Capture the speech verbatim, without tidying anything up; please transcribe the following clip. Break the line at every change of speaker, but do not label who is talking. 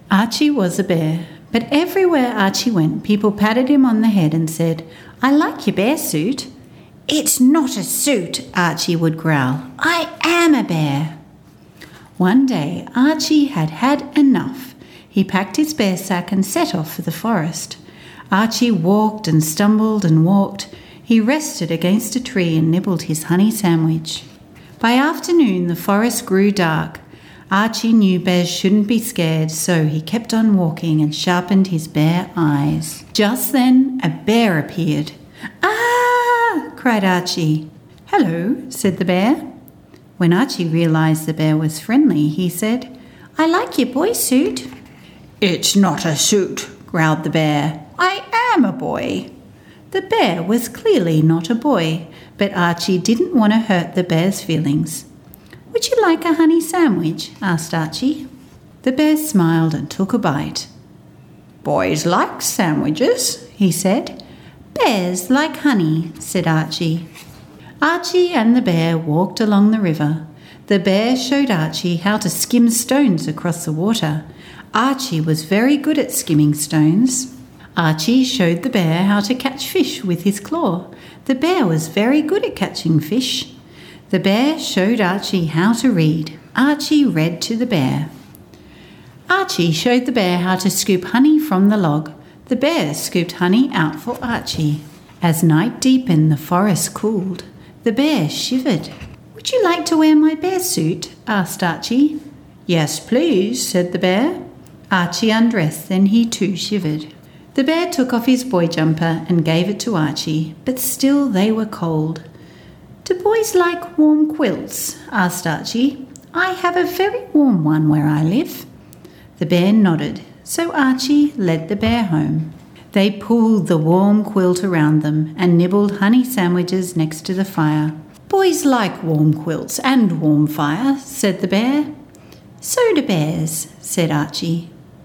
Archie was a bear, but everywhere Archie went, people patted him on the head and said, "I like your bear suit." "It's not a suit," Archie would growl. "I am a bear." One day, Archie had had enough. He packed his bear sack and set off for the forest. Archie walked and stumbled and walked. He rested against a tree and nibbled his honey sandwich. By afternoon, the forest grew dark. Archie knew bears shouldn't be scared, so he kept on walking and sharpened his bear eyes. Just then, a bear appeared. "Ah!" cried Archie. "Hello," said the bear. When Archie realised the bear was friendly, he said, "I like your boy suit." "It's not a suit," growled the bear. "I am a boy." The bear was clearly not a boy, but Archie didn't want to hurt the bear's feelings. "Would you like a honey sandwich?" asked Archie. The bear smiled and took a bite. "Boys like sandwiches," he said. "Bears like honey," said Archie. Archie and the bear walked along the river. The bear showed Archie how to skim stones across the water. Archie was very good at skimming stones. Archie showed the bear how to catch fish with his claw. The bear was very good at catching fish. The bear showed Archie how to read. Archie read to the bear. Archie showed the bear how to scoop honey from the log. The bear scooped honey out for Archie. As night deepened, the forest cooled. The bear shivered. "Would you like to wear my bear suit?" asked Archie. "Yes, please," said the bear. Archie undressed, then he too shivered. The bear took off his boy jumper and gave it to Archie, but still they were cold. "Do boys like warm quilts?" asked Archie. "I have a very warm one where I live." The bear nodded, so Archie led the bear home. They pulled the warm quilt around them and nibbled honey sandwiches next to the fire. "Boys like warm quilts and warm fire," said the bear. "So do bears," said Archie.